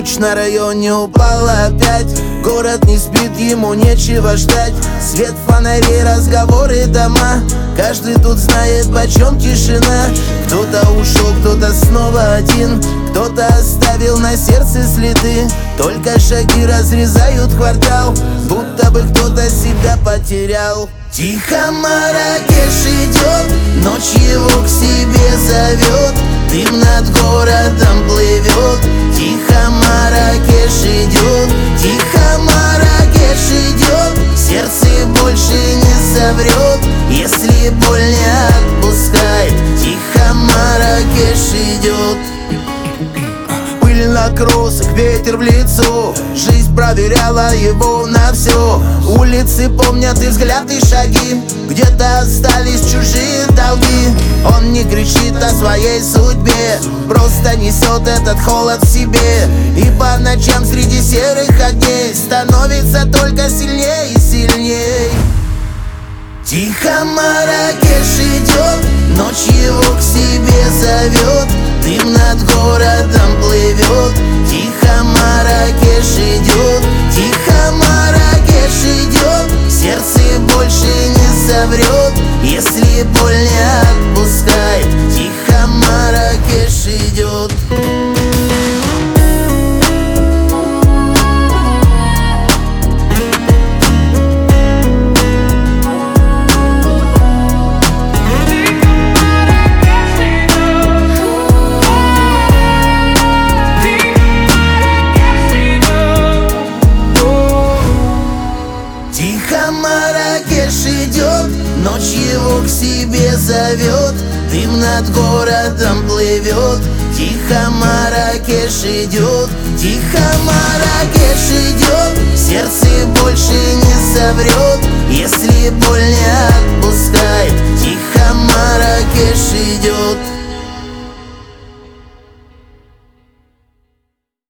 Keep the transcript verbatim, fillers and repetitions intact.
Ночь на районе упала опять. Город не спит, ему нечего ждать. Свет фонарей, разговоры, дома. Каждый тут знает, почем тишина. Кто-то ушел, кто-то снова один. Кто-то оставил на сердце следы. Только шаги разрезают квартал, будто бы кто-то себя потерял. Тихо Марракеш идет, ночь его к себе зовет. Дым над городом плывет. Тихо Марракеш идет, тихо Марракеш идет. Сердце больше не соврет, если боль не отпускает. Тихо Марракеш идет. Пыль на кроссах, ветер в лицо. Жизнь проверяла его на все. Улицы помнят и взгляд, и шаги. Где-то остались чужие долги. Он не кричит о своей судьбе, просто несет этот холод в себе. И по ночам среди серых огней становится только сильнее и сильней. Тихо Марракеш идет, ночь его к себе зовет. Дым над городом плывет. Тихо Марракеш идет, тихо Марракеш идет. Сердце больше не соврет, если боль не отпускает. Тихо Марракеш идет. Тихо Марракеш идет, ночь его к себе зовет. Дым над городом плывет. Тихо Марракеш идет, тихо Марракеш идет. Сердце больше не соврет, если боль не отпускает. Тихо Марракеш идет.